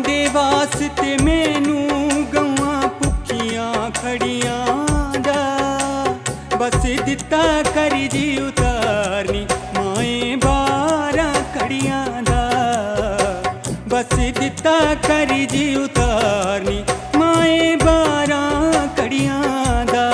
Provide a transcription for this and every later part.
दे वास्ते मैनू गवां भुखियां खड़ियां दा बस दिता कर जी उतारनी माए 12 कड़ियां दा बस दिता कर जी उतारनी माए 12 कड़ियां दा।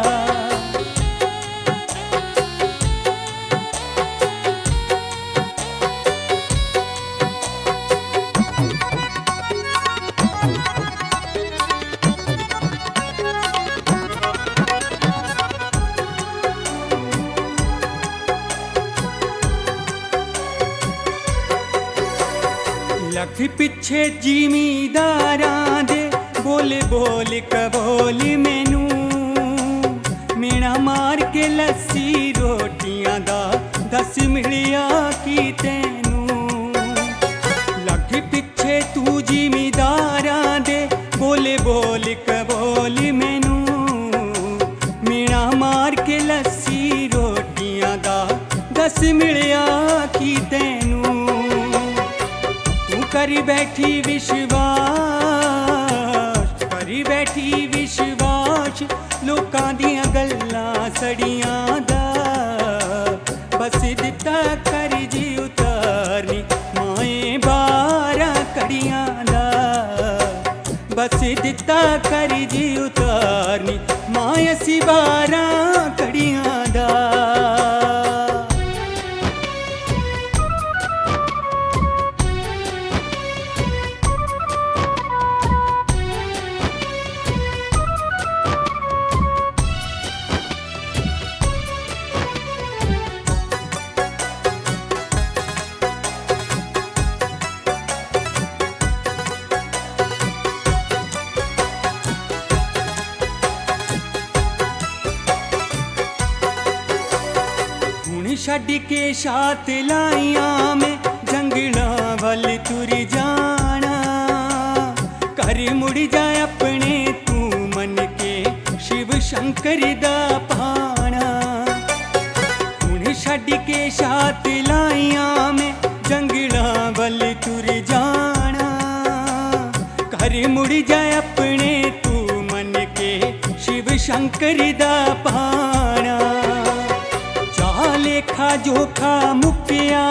लख पिछे जिमीदारां दे बोल बोल कबोल मैनू मीणा मार के लस्सी रोटियां दा दस मिलिया की तैनू। लख पिछे तू जिमीदारां दे बोल बोल कबोल मैनू मीणा मार के लस्सी रोटियां दा दस मिलिया की तैनू। करी बैठी विश्वास करी बैठी विश्वास लोकां दियां गल्लां सड़ियां दा बस दिता कर जी उतारनी माए 12 कड़ियां दा बस दिता कर जी उतारनी माए असी 12 कड़ियां दा। छड़ के शात लाइयां में जंगला वल तुर जाना कर मुड़ जाए अपने तू मन के शिव शंकर दा पाना। हुण छड़ के शात लाइयां में जंगला वल तुर जाना कर मुड़ जाए अपने तू मन के शिव शंकर दा पाना। लेखा जोखा मुक्या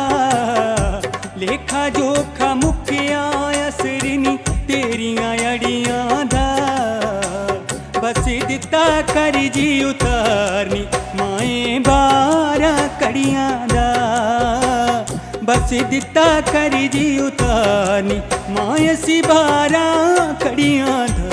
लेखा जोखा मुक्या असरनी तेरियां अड़ियां दा बस दिता कर जी उतारनी माए 12 कड़ियां दा बस दिता कर जी उतारनी माए असी 12 कड़ियां दा।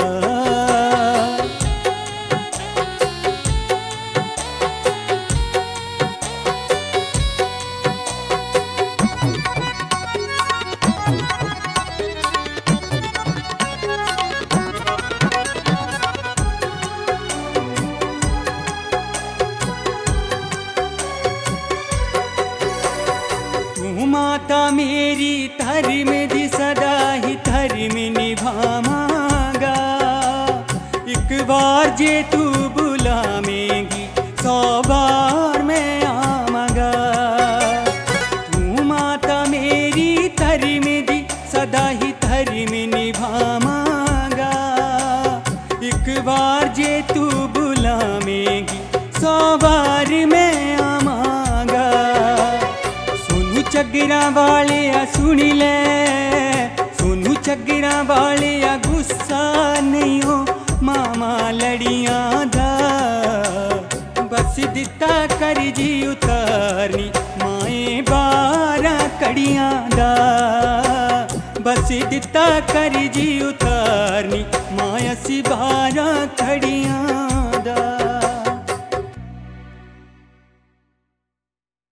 माता मेरी धर्म दी सदा ही धर्म निभावांगा एक बार जे तू बुलावेंगी 100 बार मैं आवांगा। तू माता मेरी धर्म दी सदा ही धर्म निभावांगा एक बार जे तू बुलावेंगी 100 बार मैं आवांगा। चगरा वाले सुन ले सोनू चगरा वाले गुस्सा नहीं हो मामा लड़ियां दा बस दिता कर जी उतारनी माए 12 कड़ियां दा बस दिता कर जी उतारनी माए असी 12 कड़ियां